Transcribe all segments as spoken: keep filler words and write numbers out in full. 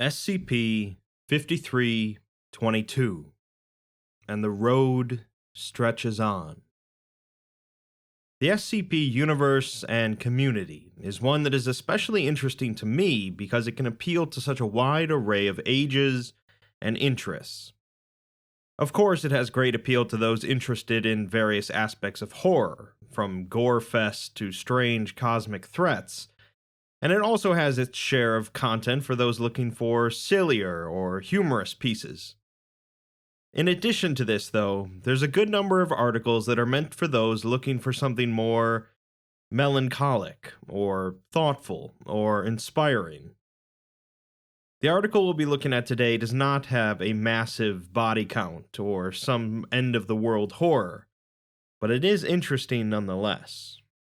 S C P fifty-three twenty-two, and the road stretches on. The S C P universe and community is one that is especially interesting to me because it can appeal to such a wide array of ages and interests. Of course, it has great appeal to those interested in various aspects of horror, from gore-fest to strange cosmic threats, and it also has its share of content for those looking for sillier or humorous pieces. In addition to this, though, there's a good number of articles that are meant for those looking for something more melancholic, or thoughtful, or inspiring. The article we'll be looking at today does not have a massive body count or some end-of-the-world horror, but it is interesting nonetheless.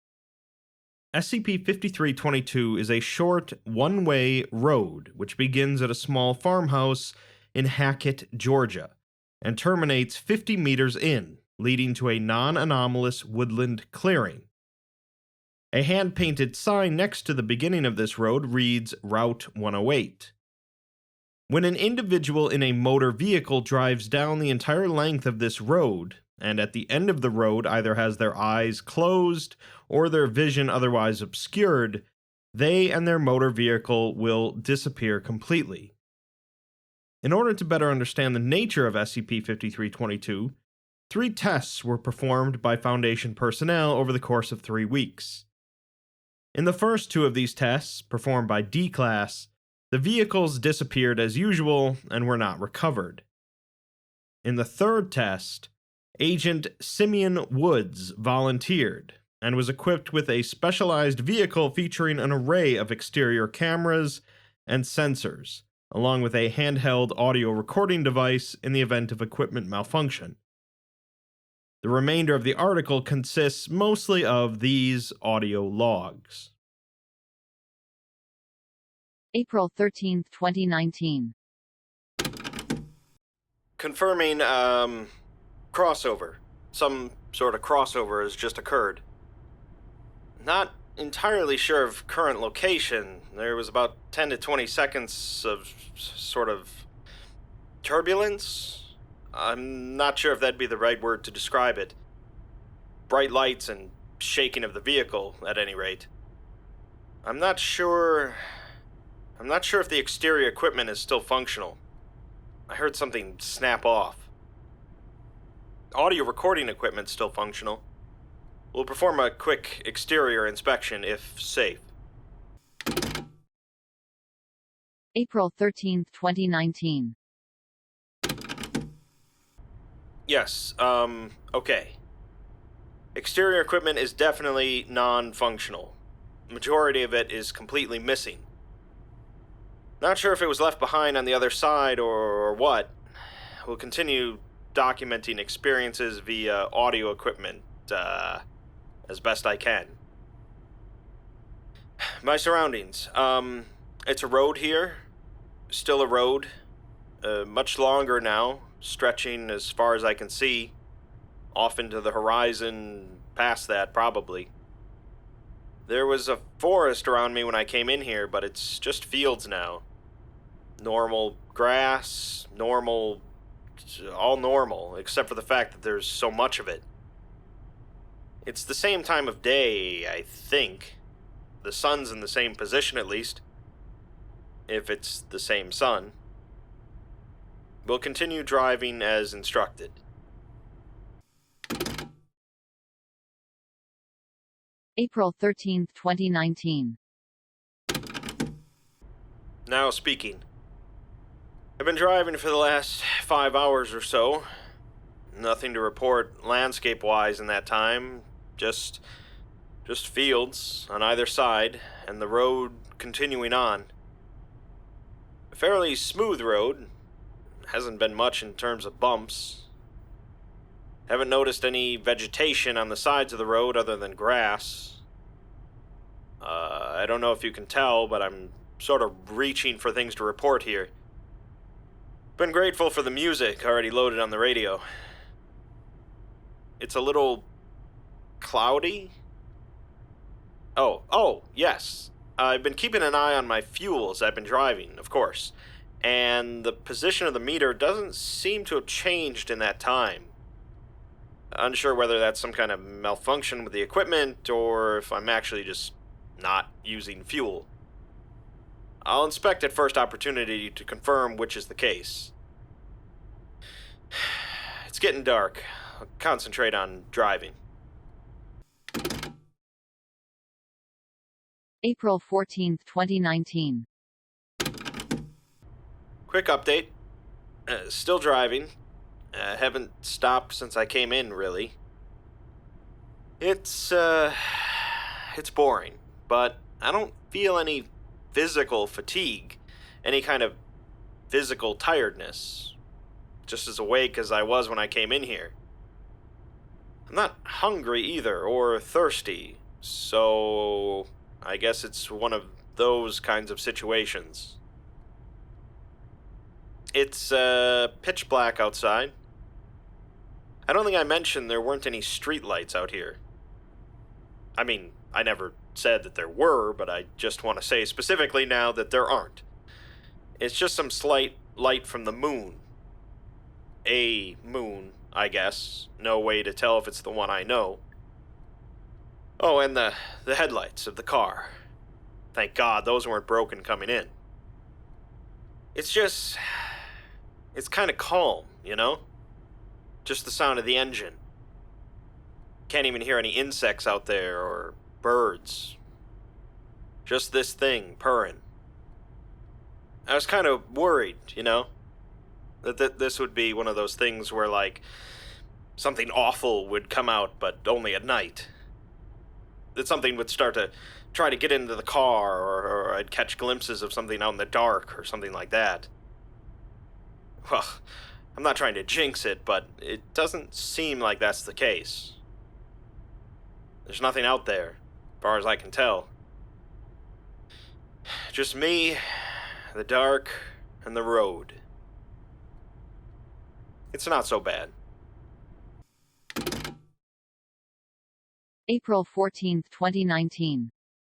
S C P fifty-three twenty-two is a short, one-way road which begins at a small farmhouse in Hackett, Georgia, and terminates fifty meters in, leading to a non-anomalous woodland clearing. A hand-painted sign next to the beginning of this road reads Route one oh eight. When an individual in a motor vehicle drives down the entire length of this road, and at the end of the road either has their eyes closed or their vision otherwise obscured, they and their motor vehicle will disappear completely. In order to better understand the nature of S C P fifty-three twenty-two, three tests were performed by Foundation personnel over the course of three weeks. In the first two of these tests, performed by D-Class, the vehicles disappeared as usual and were not recovered. In the third test, Agent Simeon Woods volunteered and was equipped with a specialized vehicle featuring an array of exterior cameras and sensors, along with a handheld audio recording device in the event of equipment malfunction. The remainder of the article consists mostly of these audio logs. April thirteenth, twenty nineteen. Confirming, um, crossover. Some sort of crossover has just occurred. Not entirely sure of current location. There was about ten to twenty seconds of sort of turbulence. I'm not sure if that'd be the right word to describe it. Bright lights and shaking of the vehicle, at any rate. I'm not sure... I'm not sure if the exterior equipment is still functional. I heard something snap off. Audio recording equipment's still functional. We'll perform a quick exterior inspection if safe. April thirteenth, twenty nineteen. Yes, um, okay. Exterior equipment is definitely non-functional. Majority of it is completely missing. Not sure if it was left behind on the other side or, or what. We'll continue documenting experiences via audio equipment, uh, as best I can. My surroundings. Um, it's a road here. Still a road. Uh, much longer now, stretching as far as I can see. Off into the horizon, past that probably. There was a forest around me when I came in here, but it's just fields now. Normal grass, normal, all normal, except for the fact that there's so much of it. It's the same time of day, I think. The sun's in the same position at least. If it's the same sun. We'll continue driving as instructed. April thirteenth, twenty nineteen. Now speaking. I've been driving for the last five hours or so. Nothing to report landscape-wise in that time. Just, just fields on either side, and the road continuing on. A fairly smooth road. Hasn't been much in terms of bumps. Haven't noticed any vegetation on the sides of the road other than grass. Uh, I don't know if you can tell, but I'm sort of reaching for things to report here. Been grateful for the music already loaded on the radio. It's a little cloudy. Oh, oh, yes. I've been keeping an eye on my fuel as I've been driving, of course. and the position of the meter doesn't seem to have changed in that time. Unsure whether that's some kind of malfunction with the equipment or if I'm actually just not using fuel. I'll inspect at first opportunity to confirm which is the case. It's getting dark. I'll concentrate on driving. April fourteenth, twenty nineteen. Quick update. Uh, still driving. Uh, haven't stopped since I came in, really. It's, uh... It's boring, but I don't feel any physical fatigue, any kind of physical tiredness. Just as awake as I was when I came in here. I'm not hungry either, or thirsty, so I guess it's one of those kinds of situations. It's, uh, pitch black outside. I don't think I mentioned there weren't any streetlights out here. I mean, I never said that there were, but I just want to say specifically now that there aren't. It's just some slight light from the moon. A moon, I guess. No way to tell if it's the one I know. Oh, and the, the headlights of the car. Thank God those weren't broken coming in. It's just... It's kind of calm, you know? Just the sound of the engine. Can't even hear any insects out there or birds. Just this thing purring. I was kind of worried, you know? That th- this would be one of those things where, like, something awful would come out, but only at night. That something would start to try to get into the car, or, or I'd catch glimpses of something out in the dark, or something like that. Well, I'm not trying to jinx it, but it doesn't seem like that's the case. There's nothing out there, as far as I can tell. Just me, the dark, and the road. It's not so bad. April fourteenth, twenty nineteen.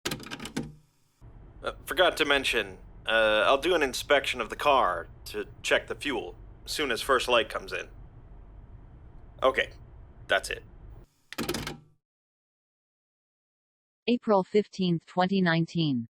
Uh, forgot to mention, uh, I'll do an inspection of the car to check the fuel as soon as first light comes in. Okay, that's it. April fifteenth, twenty nineteen.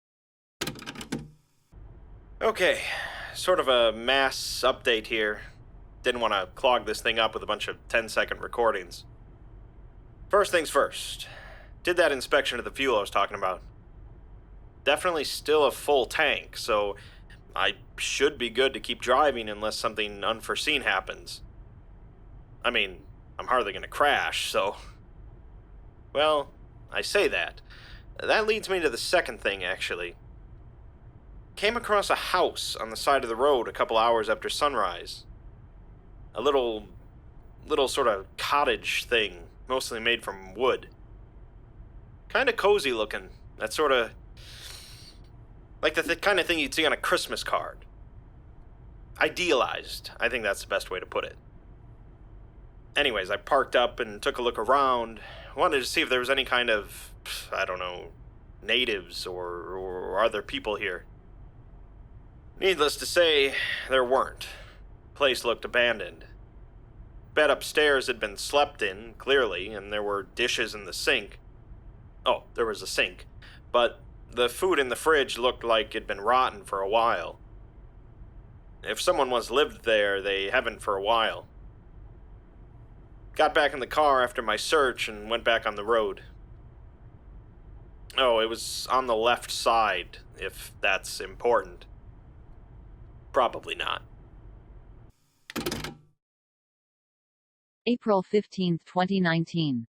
Okay, sort of a mass update here. Didn't want to clog this thing up with a bunch of ten-second recordings. First things first. Did that inspection of the fuel I was talking about. Definitely still a full tank, so I should be good to keep driving unless something unforeseen happens. I mean, I'm hardly going to crash, so... Well, I say that. That leads me to the second thing, actually. Came across a house on the side of the road a couple hours after sunrise. A little, little sort of cottage thing, mostly made from wood. Kind of cozy looking. That sort of... Like the th- kind of thing you'd see on a Christmas card. Idealized. I think that's the best way to put it. Anyways, I parked up and took a look around. Wanted to see if there was any kind of, I don't know, natives or, or other people here. Needless to say, there weren't. Place looked abandoned. Bed upstairs had been slept in, clearly, and there were dishes in the sink. Oh, there was a sink. But the food in the fridge looked like it'd been rotten for a while. If someone once lived there, they haven't for a while. Got back in the car after my search and went back on the road. Oh, it was on the left side, if that's important. Probably not. April fifteenth, twenty nineteen.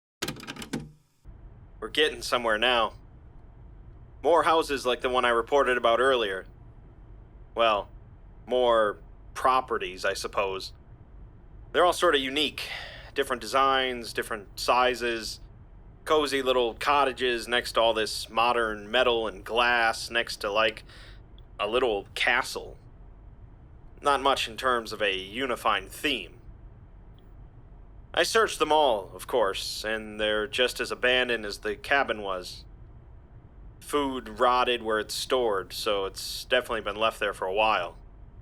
We're getting somewhere now. More houses like the one I reported about earlier. Well, more properties, I suppose. They're all sort of unique. Different designs, different sizes. Cozy little cottages next to all this modern metal and glass next to, like, a little castle. Not much in terms of a unifying theme. I searched them all, of course, and they're just as abandoned as the cabin was. Food rotted where it's stored, so it's definitely been left there for a while.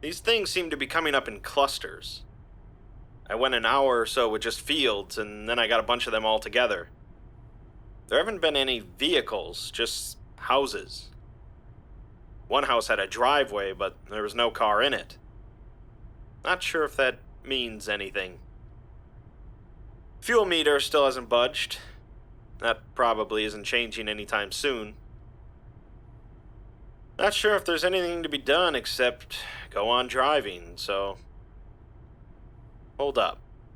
These things seem to be coming up in clusters. I went an hour or so with just fields, and then I got a bunch of them all together. There haven't been any vehicles, just houses. One house had a driveway, but there was no car in it. Not sure if that means anything. Fuel meter still hasn't budged. That probably isn't changing anytime soon. Not sure if there's anything to be done except go on driving, so... Hold up.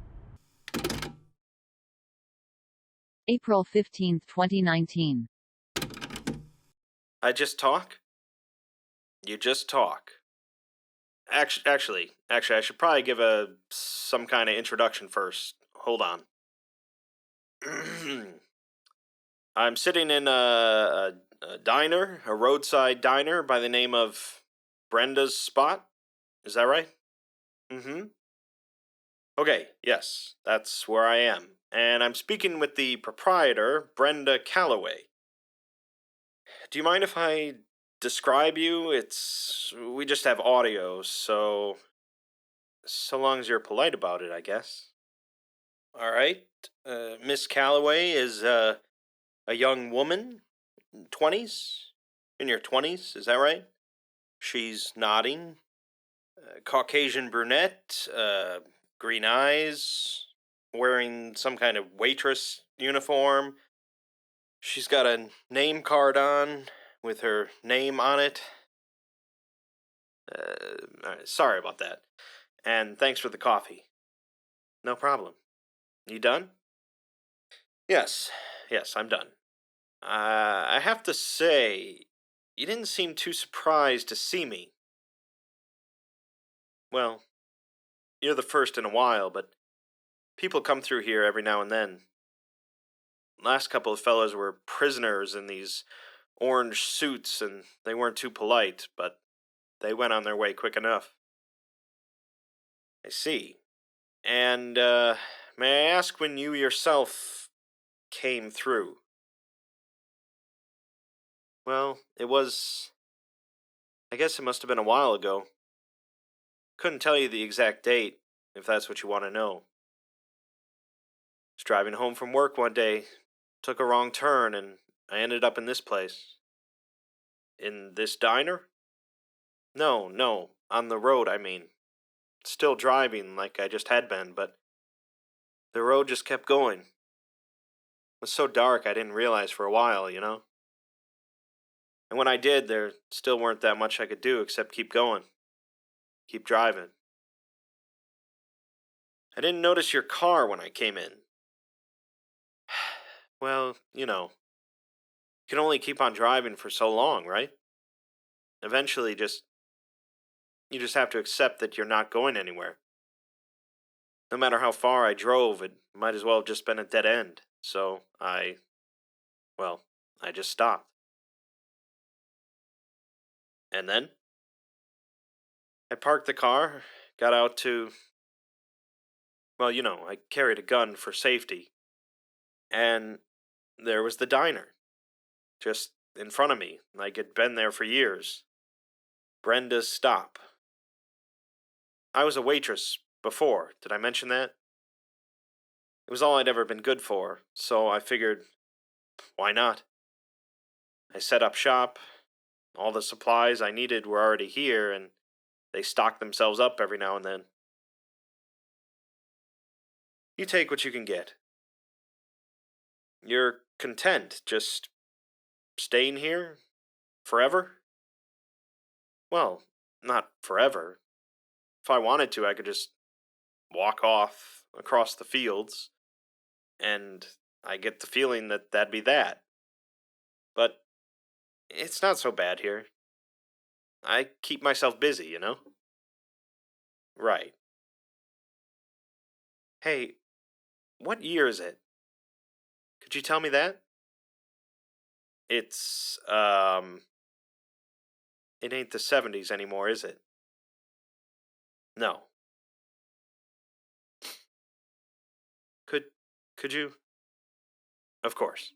April fifteenth, twenty nineteen. I just talk? You just talk. Actually, actually, actually, I should probably give a some kind of introduction first. Hold on. I'm sitting in a, a, a diner, a roadside diner by the name of Brenda's Spot. Is that right? Mm-hmm. Okay, yes, that's where I am. And I'm speaking with the proprietor, Brenda Calloway. Do you mind if I describe you? It's... we just have audio, so... so long as you're polite about it, I guess. Alright, uh, Miss Calloway is, uh, a young woman, twenties? In your twenties, is that right? She's nodding. Uh, Caucasian brunette, uh, green eyes, wearing some kind of waitress uniform. She's got a name card on with her name on it. Uh, all right, sorry about that. And thanks for the coffee. No problem. You done? Yes, yes, I'm done. Uh, I have to say, you didn't seem too surprised to see me. Well, you're the first in a while, but people come through here every now and then. Last couple of fellows were prisoners in these orange suits, and they weren't too polite, but they went on their way quick enough. I see. And, uh, may I ask when you yourself came through? Well, it was... I guess it must have been a while ago. Couldn't tell you the exact date, if that's what you want to know. Was driving home from work one day, took a wrong turn, and I ended up in this place. In this diner? No, no, on the road, I mean. Still driving like I just had been, but the road just kept going. It was so dark I didn't realize for a while, you know? And when I did, there still weren't that much I could do except keep going. Keep driving. I didn't notice your car when I came in. Well, you know, you can only keep on driving for so long, right? Eventually, just... you just have to accept that you're not going anywhere. No matter how far I drove, it might as well have just been a dead end. So I... well, I just stopped. And then? I parked the car, got out to... well, you know, I carried a gun for safety. And there was the diner. Just in front of me, like it'd been there for years. Brenda's Stop. I was a waitress before, did I mention that? It was all I'd ever been good for, so I figured, why not? I set up shop. All the supplies I needed were already here, and they stocked themselves up every now and then. You take what you can get. You're content just staying here? Forever? Well, not forever. If I wanted to, I could just walk off across the fields, and I get the feeling that that'd be that. But it's not so bad here. I keep myself busy, you know? Right. Hey, what year is it? Could you tell me that? It's, um... it ain't the seventies anymore, is it? No. Could, could you? Of course.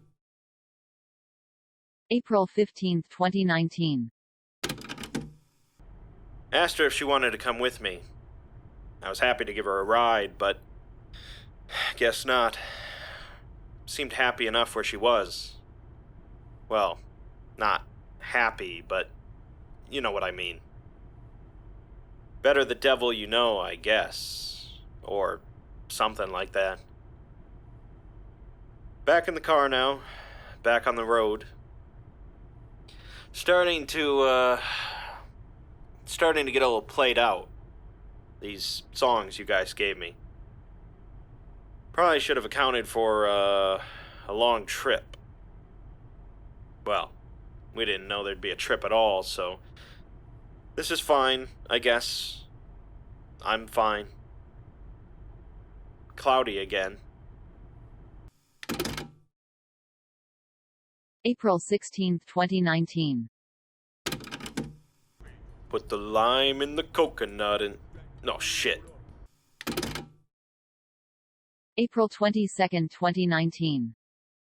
April fifteenth, twenty nineteen. Asked her if she wanted to come with me. I was happy to give her a ride, but guess not. Seemed happy enough where she was. Well, not happy, but you know what I mean. Better the devil you know, I guess. Or something like that. Back in the car now. Back on the road. Starting to, uh... Starting to get a little played out. These songs you guys gave me. Probably should have accounted for, uh... a long trip. Well, we didn't know there'd be a trip at all, so... This is fine, I guess. I'm fine. Cloudy again. April sixteenth, twenty nineteen. Put the lime in the coconut and... No, shit. April twenty-second, twenty nineteen.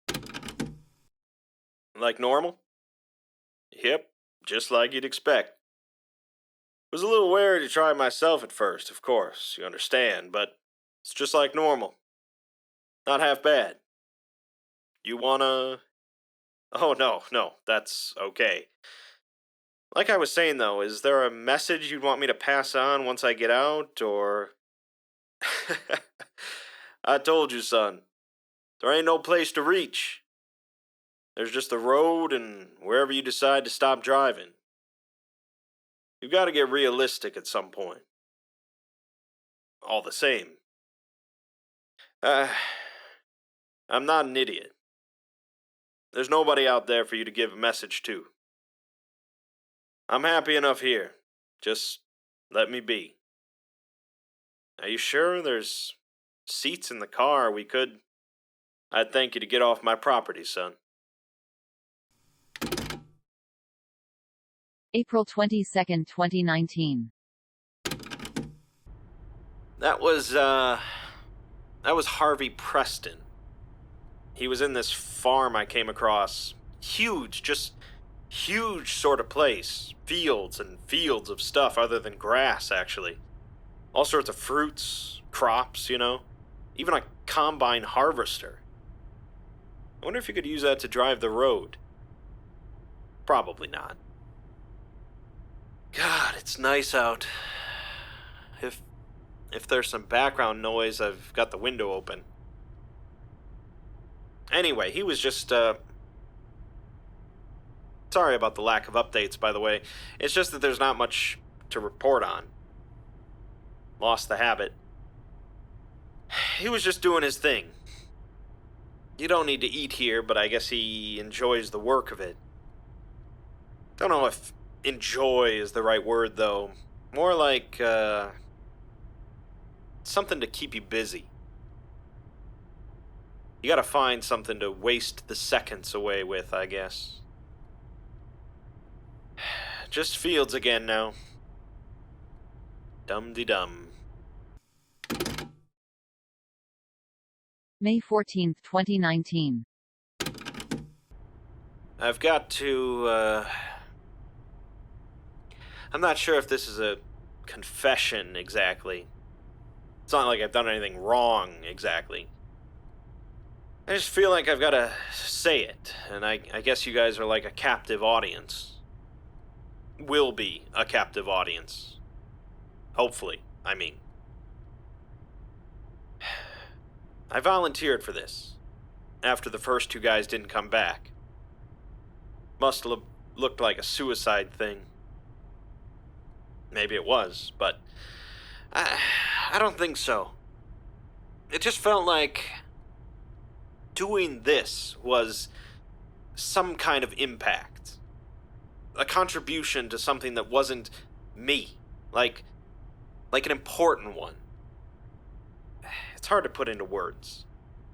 Like normal? Yep, just like you'd expect. Was a little wary to try myself at first, of course, you understand, but it's just like normal. Not half bad. You wanna... Oh, no, no, that's okay. Like I was saying, though, is there a message you'd want me to pass on once I get out, or... I told you, son. There ain't no place to reach. There's just the road and wherever you decide to stop driving. You've got to get realistic at some point. All the same. Uh, I'm not an idiot. There's nobody out there for you to give a message to. I'm happy enough here. Just let me be. Are you sure there's seats in the car we could... I'd thank you to get off my property, son. April twenty-second, twenty nineteen. That was, uh... That was Harvey Preston. He was in this farm I came across. Huge, just huge sort of place. Fields and fields of stuff other than grass, actually. All sorts of fruits, crops, you know. Even a combine harvester. I wonder if you could use that to drive the road. Probably not. God, it's nice out. If if there's some background noise, I've got the window open. Anyway, he was just, uh... Sorry about the lack of updates, by the way. It's just that there's not much to report on. Lost the habit. He was just doing his thing. You don't need to eat here, but I guess he enjoys the work of it. Don't know if enjoy is the right word, though. More like, uh... something to keep you busy. You gotta find something to waste the seconds away with, I guess. Just fields again now. Dum-de-dum. May fourteenth, twenty nineteen. I've got to, uh... I'm not sure if this is a confession, exactly. It's not like I've done anything wrong, exactly. I just feel like I've got to say it, and I, I guess you guys are like a captive audience. Will be a captive audience. Hopefully, I mean. I volunteered for this, after the first two guys didn't come back. Must have looked like a suicide thing. Maybe it was, but I, I don't think so. It just felt like doing this was some kind of impact. A contribution to something that wasn't me. Like, like an important one. It's hard to put into words.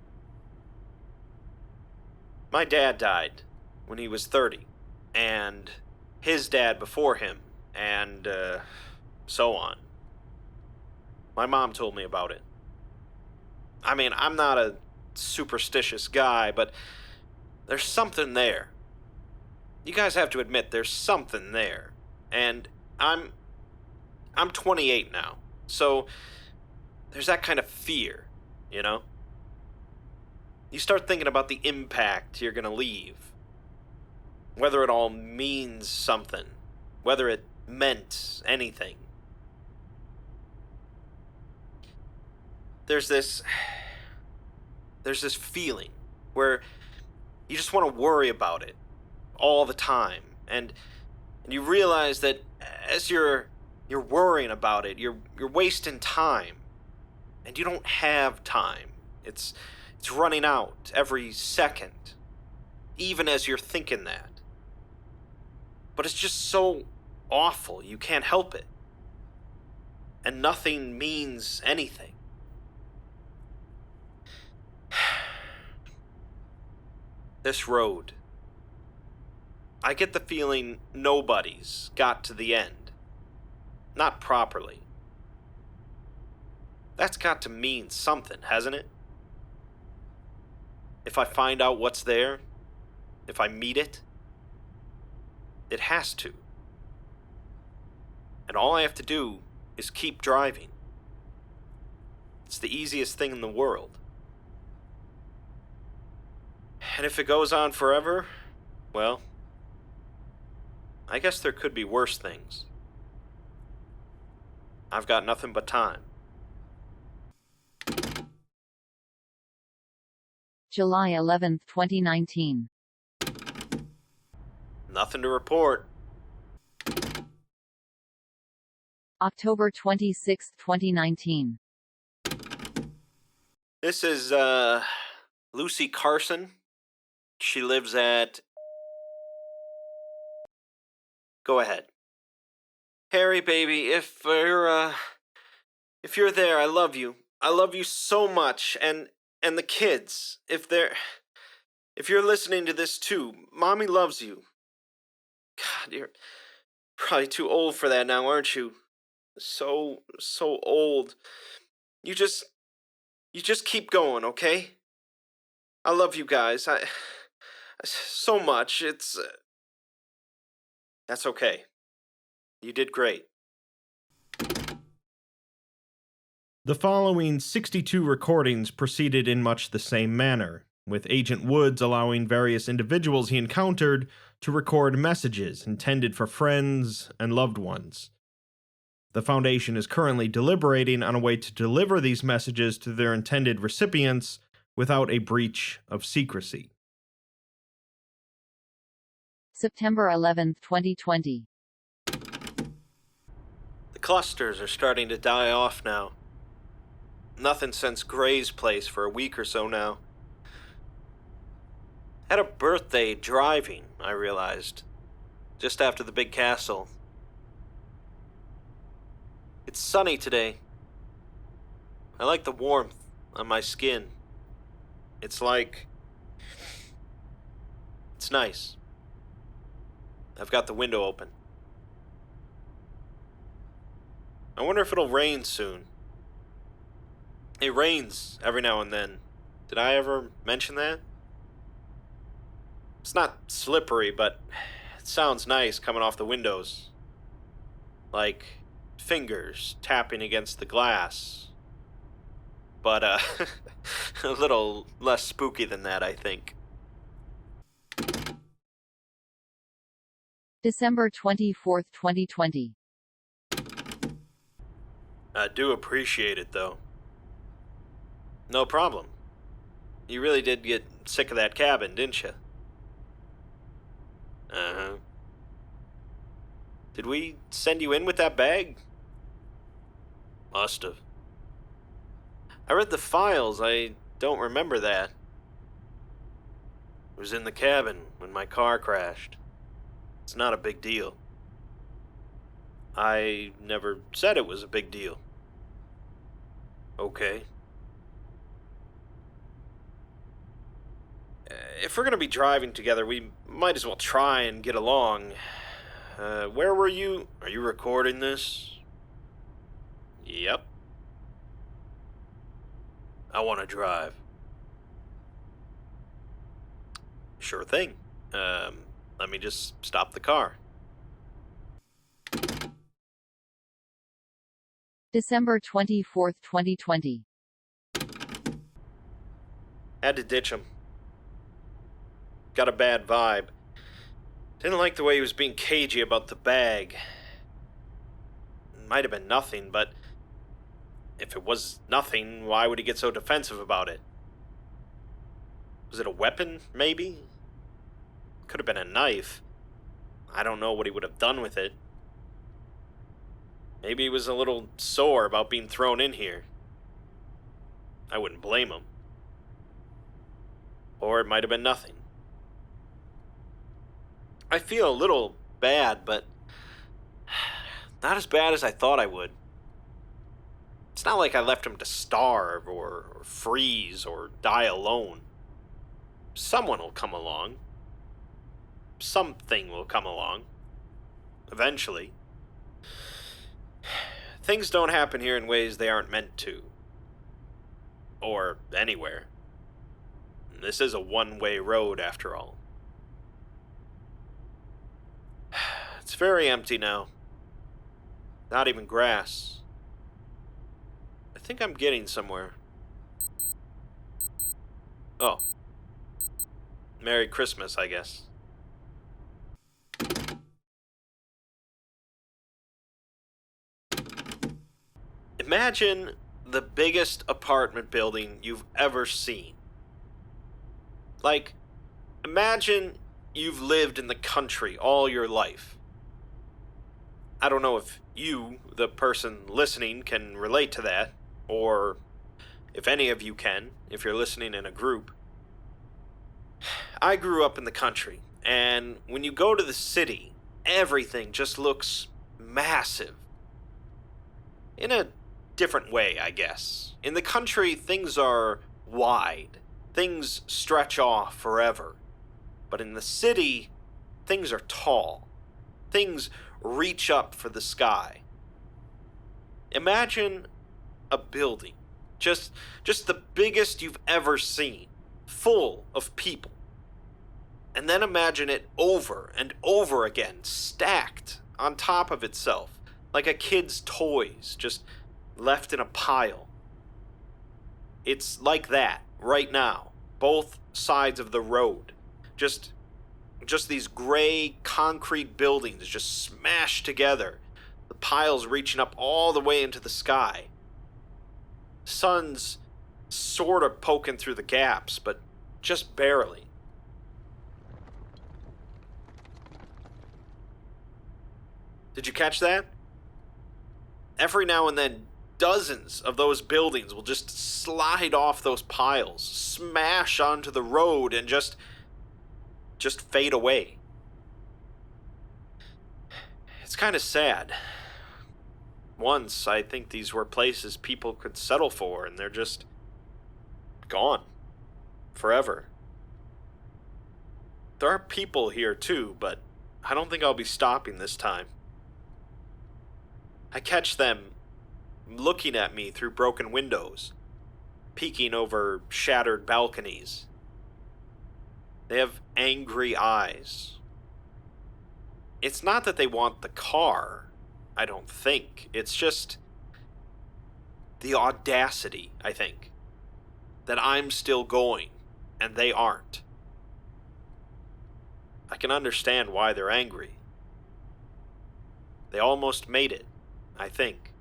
My dad died when he was thirty, and his dad before him, and uh, so on. My mom told me about it. I mean, I'm not a superstitious guy, but there's something there. You guys have to admit there's something there. And I'm I'm twenty-eight now, so there's that kind of fear, you know? You start thinking about the impact you're gonna leave. Whether it all means something. Whether it meant anything. There's this... There's this feeling where you just want to worry about it all the time. And, and you realize that as you're you're worrying about it, you're you're wasting time. And you don't have time. It's it's running out every second. Even as you're thinking that. But it's just so awful, you can't help it. And nothing means anything. This road. I get the feeling nobody's got to the end. Not properly. That's got to mean something, hasn't it? If I find out what's there, if I meet it, it has to. And all I have to do is keep driving. It's the easiest thing in the world. And if it goes on forever, well, I guess there could be worse things. I've got nothing but time. July eleventh, twenty nineteen. Nothing to report. October twenty-sixth, twenty nineteen. This is, uh, Lucy Carson. She lives at... Go ahead. Harry, baby, if you're, uh... if you're there, I love you. I love you so much, and... and the kids. If they're... if you're listening to this too, Mommy loves you. God, you're probably too old for that now, aren't you? So, so old. You just... you just keep going, okay? I love you guys. I... so much. It's... Uh, that's okay. You did great. The following sixty-two recordings proceeded in much the same manner, with Agent Woods allowing various individuals he encountered to record messages intended for friends and loved ones. The Foundation is currently deliberating on a way to deliver these messages to their intended recipients without a breach of secrecy. September eleventh, twenty twenty. The clusters are starting to die off now. Nothing since Gray's place for a week or so now. Had a birthday driving, I realized, just after the big castle. It's sunny today. I like the warmth on my skin. It's like... it's nice. I've got the window open. I wonder if it'll rain soon. It rains every now and then. Did I ever mention that? It's not slippery, but it sounds nice coming off the windows. Like fingers tapping against the glass. But, uh, a little less spooky than that, I think. December twenty-fourth, twenty twenty. I do appreciate it, though. No problem. You really did get sick of that cabin, didn't you? Uh-huh. Did we send you in with that bag? Must have. I read the files. I don't remember that. It was in the cabin when my car crashed. It's not a big deal. I never said it was a big deal. Okay. If we're going to be driving together, we might as well try and get along. Uh, where were you? Are you recording this? Yep. I want to drive. Sure thing. Um, let me just stop the car. December twenty-fourth, twenty twenty. Had to ditch him. Got a bad vibe. Didn't like the way he was being cagey about the bag. Might have been nothing, but if it was nothing, why would he get so defensive about it? Was it a weapon, maybe? Could have been a knife. I don't know what he would have done with it. Maybe he was a little sore about being thrown in here. I wouldn't blame him. Or it might have been nothing. I feel a little bad, but not as bad as I thought I would. It's not like I left him to starve or, or freeze or die alone. Someone will come along. Something will come along. Eventually. Things don't happen here in ways they aren't meant to. Or anywhere. This is a one-way road, after all. It's very empty now. Not even grass. I think I'm getting somewhere. Oh. Merry Christmas, I guess. Imagine the biggest apartment building you've ever seen. Like, imagine you've lived in the country all your life. I don't know if you, the person listening, can relate to that, or if any of you can, if you're listening in a group. I grew up in the country, and when you go to the city, everything just looks massive. In a different way, I guess. In the country, things are wide. Things stretch off forever. But in the city, things are tall. Things reach up for the sky. Imagine a building, just just the biggest you've ever seen, full of people. And then imagine it over and over again, stacked on top of itself, like a kid's toys, just left in a pile. It's like that right now, both sides of the road. Just just these gray concrete buildings just smashed together. The piles reaching up all the way into the sky. Sun's sort of poking through the gaps, but just barely. Did you catch that? Every now and then, dozens of those buildings will just slide off those piles, smash onto the road, and just just fade away. It's kind of sad. Once, I think these were places people could settle for, and they're just gone. Forever. There are people here too, but I don't think I'll be stopping this time. I catch them looking at me through broken windows, peeking over shattered balconies. They have angry eyes. It's not that they want the car, I don't think. It's just the audacity, I think, that I'm still going and they aren't. I can understand why they're angry. They almost made it, I think.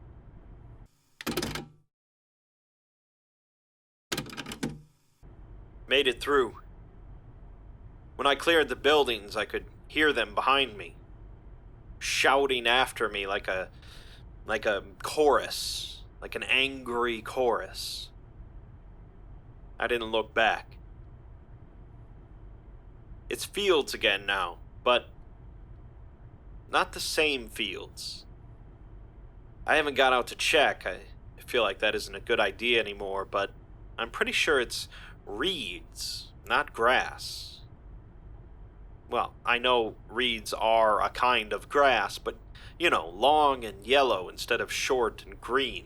Made it through. When I cleared the buildings, I could hear them behind me, shouting after me like a like a chorus, like an angry chorus. I didn't look back. It's fields again now, but not the same fields. I haven't got out to check. I feel like that isn't a good idea anymore, but I'm pretty sure it's reeds, not grass. Well, I know reeds are a kind of grass, but, you know, long and yellow instead of short and green.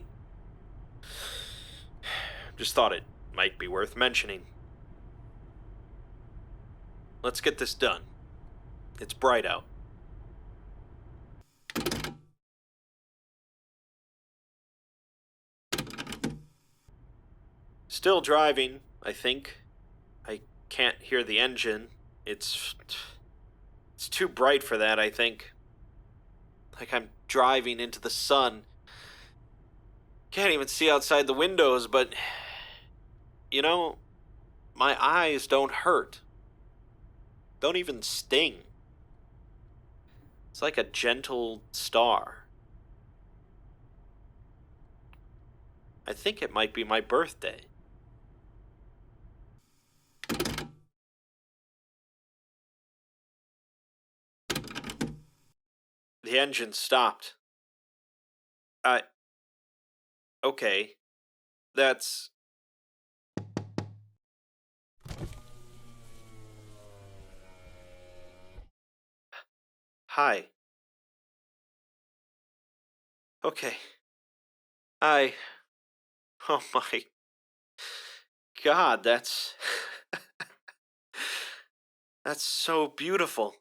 Just thought it might be worth mentioning. Let's get this done. It's bright out. Still driving, I think. I can't hear the engine. It's... It's too bright for that, I think. Like I'm driving into the sun. Can't even see outside the windows, but... You know, my eyes don't hurt. Don't even sting. It's like a gentle star. I think it might be my birthday. The engine stopped. I... Okay. That's... Hi. Okay. I... Oh my... God, that's... That's so beautiful.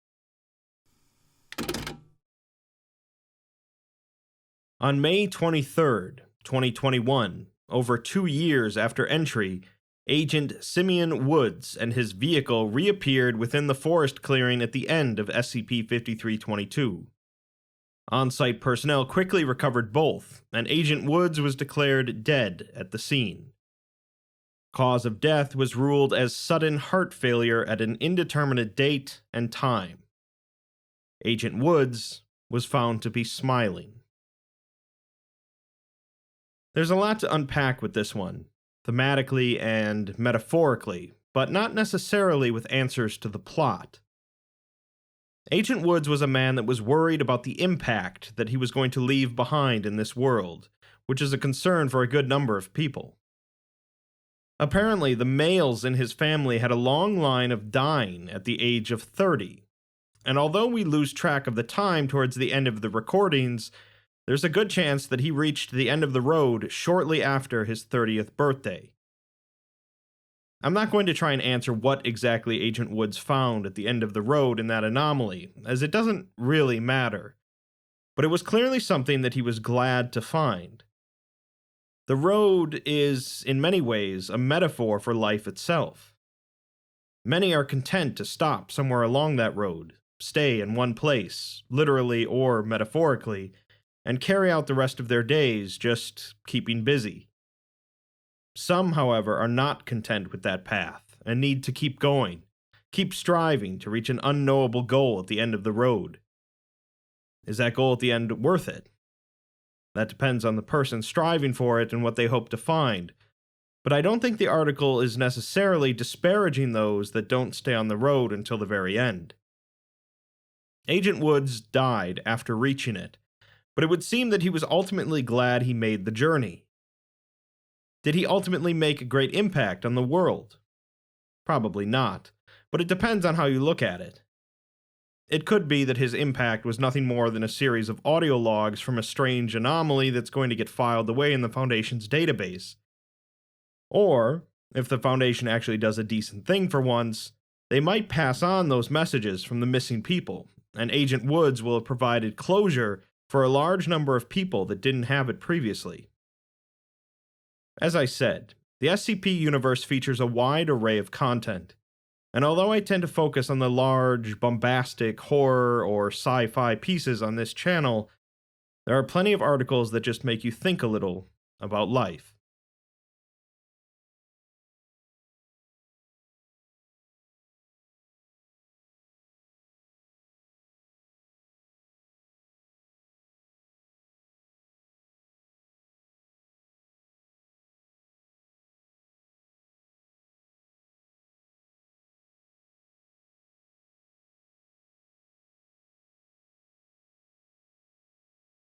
On May twenty-third, twenty twenty-one, over two years after entry, Agent Simeon Woods and his vehicle reappeared within the forest clearing at the end of S C P fifty-three twenty-two. On-site personnel quickly recovered both, and Agent Woods was declared dead at the scene. Cause of death was ruled as sudden heart failure at an indeterminate date and time. Agent Woods was found to be smiling. There's a lot to unpack with this one, thematically and metaphorically, but not necessarily with answers to the plot. Agent Woods was a man that was worried about the impact that he was going to leave behind in this world, which is a concern for a good number of people. Apparently, the males in his family had a long line of dying at the age of thirty, and although we lose track of the time towards the end of the recordings, there's a good chance that he reached the end of the road shortly after his thirtieth birthday. I'm not going to try and answer what exactly Agent Woods found at the end of the road in that anomaly, as it doesn't really matter, but it was clearly something that he was glad to find. The road is, in many ways, a metaphor for life itself. Many are content to stop somewhere along that road, stay in one place, literally or metaphorically, and carry out the rest of their days just keeping busy. Some, however, are not content with that path and need to keep going, keep striving to reach an unknowable goal at the end of the road. Is that goal at the end worth it? That depends on the person striving for it and what they hope to find, but I don't think the article is necessarily disparaging those that don't stay on the road until the very end. Agent Woods died after reaching it, but it would seem that he was ultimately glad he made the journey. Did he ultimately make a great impact on the world? Probably not, but it depends on how you look at it. It could be that his impact was nothing more than a series of audio logs from a strange anomaly that's going to get filed away in the Foundation's database. Or, if the Foundation actually does a decent thing for once, they might pass on those messages from the missing people, and Agent Woods will have provided closure for a large number of people that didn't have it previously. As I said, the S C P universe features a wide array of content, and although I tend to focus on the large, bombastic, horror or sci-fi pieces on this channel, there are plenty of articles that just make you think a little about life.